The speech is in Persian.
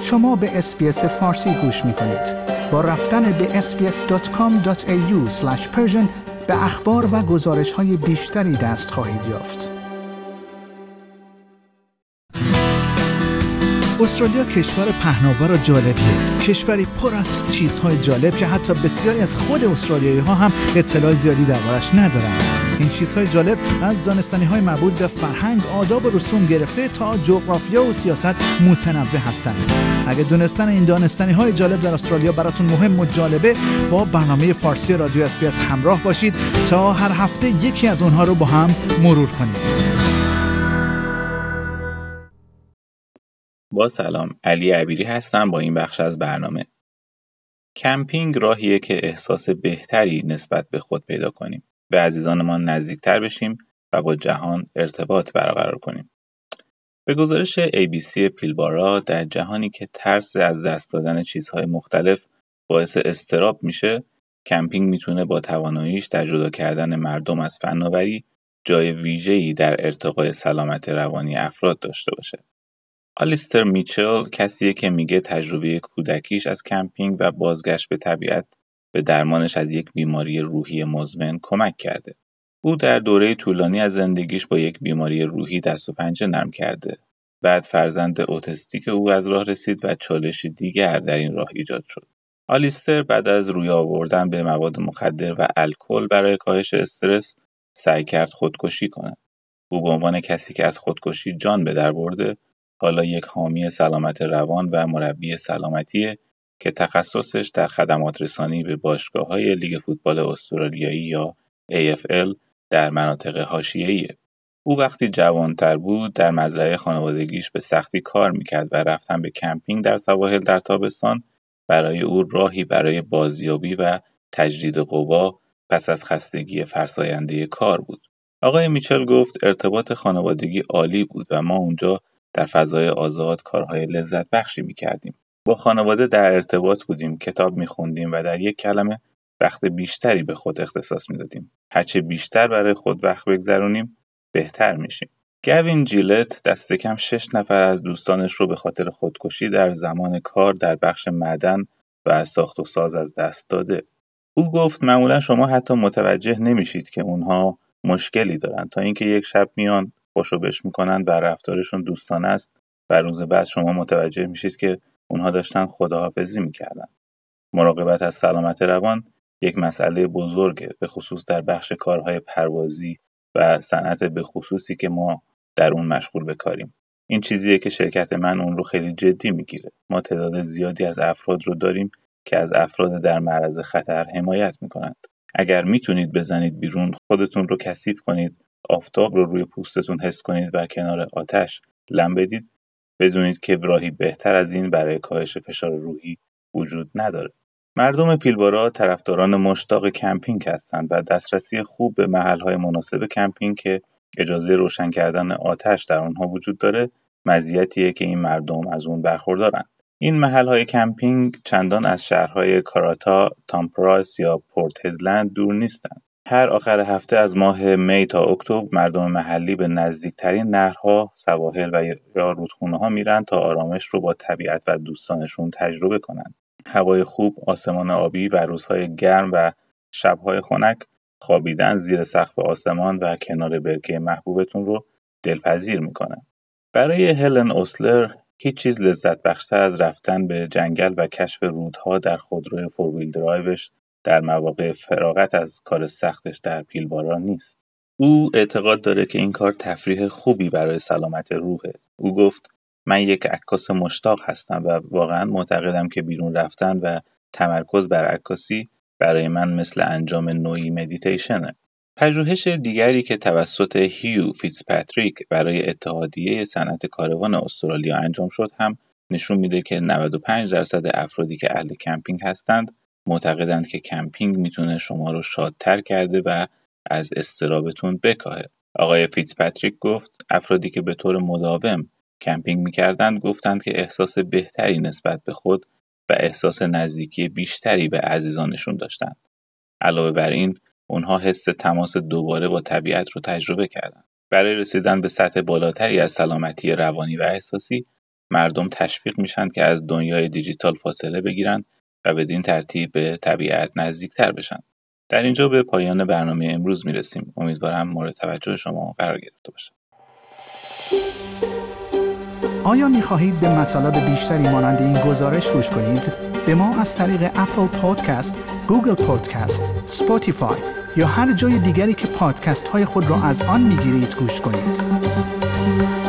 شما به اس‌بی‌اس فارسی گوش می‌کنید. با رفتن به sbs.com.au/persian به اخبار و گزارش‌های بیشتری دست خواهید یافت. استرالیا کشور پهناور و جالبیه. کشوری پر از چیزهای جالب که حتی بسیاری از خود استرالیایی‌ها هم اطلاع زیادی دربارش ندارن. این چیزهای جالب از دانستنی‌های مربوط به فرهنگ، آداب و رسوم گرفته تا جغرافیا و سیاست متنوع هستند. اگه دونستن این دانستنی‌های جالب در استرالیا براتون مهم و جالبه، با برنامه فارسی رادیو اس‌بی‌اس همراه باشید تا هر هفته یکی از اونها رو با هم مرور کنیم. با سلام، علی عبیری هستم با این بخش از برنامه. کمپینگ راهیه که احساس بهتری نسبت به خود پیدا کنیم، به عزیزانمان نزدیکتر بشیم و با جهان ارتباط برقرار کنیم. به گزارش ABC پیلبارا، در جهانی که ترس از دست دادن چیزهای مختلف باعث اضطراب میشه، کمپینگ میتونه با تواناییش در جدا کردن مردم از فناوری جای ویژه‌ای در ارتقای سلامت روانی افراد داشته باشه. آلیستر میچل کسیه که میگه تجربه کودکیش از کمپینگ و بازگشت به طبیعت به درمانش از یک بیماری روحی مزمن کمک کرده. او در دوره طولانی از زندگیش با یک بیماری روحی دست و پنجه نرم کرده. بعد فرزند اوتیستیک او از راه رسید و چالشی دیگر در این راه ایجاد شد. آلیستر بعد از روی آوردن به مواد مخدر و الکل برای کاهش استرس سعی کرد خودکشی کنه. او به عنوان کسی که از خودکشی جان به در برده، حالا یک حامی سلامت روان و مربی سلامتیه که تخصصش در خدمات رسانی به باشگاه‌های لیگ فوتبال استرالیایی یا AFL در مناطق حاشیه‌ایه. او وقتی جوان‌تر بود در مزرعه خانوادگیش به سختی کار میکرد و رفتن به کمپینگ در سواحل در تابستان برای او راهی برای بازیابی و تجدید قوا پس از خستگی فرساینده کار بود. آقای میچل گفت ارتباط خانوادگی عالی بود و ما اونجا در فضای آزاد کارهای لذت بخشی می‌کردیم. با خانواده در ارتباط بودیم، کتاب می‌خوندیم و در یک کلمه وقت بیشتری به خود اختصاص می‌دادیم. هرچه بیشتر برای خود وقت بگذرونیم، بهتر میشیم. گوین جیلت دست کم 6 نفر از دوستانش رو به خاطر خودکشی در زمان کار در بخش معدن و ساخت و ساز از دست داده. او گفت معمولا شما حتی متوجه نمیشید که اونها مشکلی دارن تا اینکه یک شب میان خوشو بش میکنن و رفتارشون دوستانه است و روز بعد شما متوجه میشید که اونها داشتن خداحافظی میکردن. مراقبت از سلامت روان یک مسئله بزرگه، به خصوص در بخش کارهای پروازی و صنعت به خصوصی که ما در اون مشغول به کاریم. این چیزیه که شرکت من اون رو خیلی جدی میگیره. ما تعداد زیادی از افراد رو داریم که از افراد در معرض خطر حمایت میکنند. اگر میتونید بزنید بیرون، خودتون رو کثیف کنید، آفتاب رو روی پوستتون حس کنید و کنار آتش لم بدید، بدونید که راهی بهتر از این برای کاهش فشار روحی وجود نداره. مردم پیلبارا طرفداران مشتاق کمپینگ هستند و دسترسی خوب به محل‌های مناسب کمپینگ که اجازه روشن کردن آتش در آنها وجود داره، مزیتیه که این مردم از اون برخوردارند. این محل‌های کمپینگ چندان از شهرهای کاراتا، تامپراس یا پورت هدلند دور نیستند. هر آخر هفته از ماه می تا اکتبر مردم محلی به نزدیکترین نهرها، سواحل و یا رودخونه‌ها میرن تا آرامش رو با طبیعت و دوستانشون تجربه کنند. هوای خوب، آسمان آبی و روزهای گرم و شب‌های خنک، خوابیدن زیر سقف آسمان و کنار برکه محبوبتون رو دلپذیر میکنه. برای هلن اوسلر هیچ چیز لذت بخشتر از رفتن به جنگل و کشف رودها در خودروی فورویل درایوش در مواقع فراغت از کار سختش در پیلبارا نیست. او اعتقاد داره که این کار تفریح خوبی برای سلامت روحه. او گفت من یک عکاس مشتاق هستم و واقعا معتقدم که بیرون رفتن و تمرکز بر عکاسی برای من مثل انجام نوعی مدیتیشنه. پژوهش دیگری که توسط هیو فیتزپاتریک برای اتحادیه صنعت کاروان استرالیا انجام شد هم نشون میده که 95% افرادی که اهل کمپینگ هستند معتقدند که کمپینگ میتونه شما رو شادتر کرده و از اضطرابتون بکاهه. آقای فیتزپاتریک گفت افرادی که به طور مداوم کمپینگ میکردند گفتند که احساس بهتری نسبت به خود و احساس نزدیکی بیشتری به عزیزانشون داشتند. علاوه بر این اونها حس تماس دوباره با طبیعت رو تجربه کردند. برای رسیدن به سطح بالاتری از سلامتی روانی و احساسی مردم تشویق میشن که از دنیای دیجیتال فاصله بگیرن و بدین ترتیب به طبیعت نزدیکتر بشن. در اینجا به پایان برنامه امروز میرسیم. امیدوارم مورد توجه شما قرار گرفته باشه. آیا می‌خواهید به مطالب بیشتری مانند این گزارش گوش کنید؟ به ما از طریق اپل پادکست، گوگل پادکست، اسپاتیفای یا هر جای دیگری که پادکست های خود را از آن می‌گیرید گوش کنید.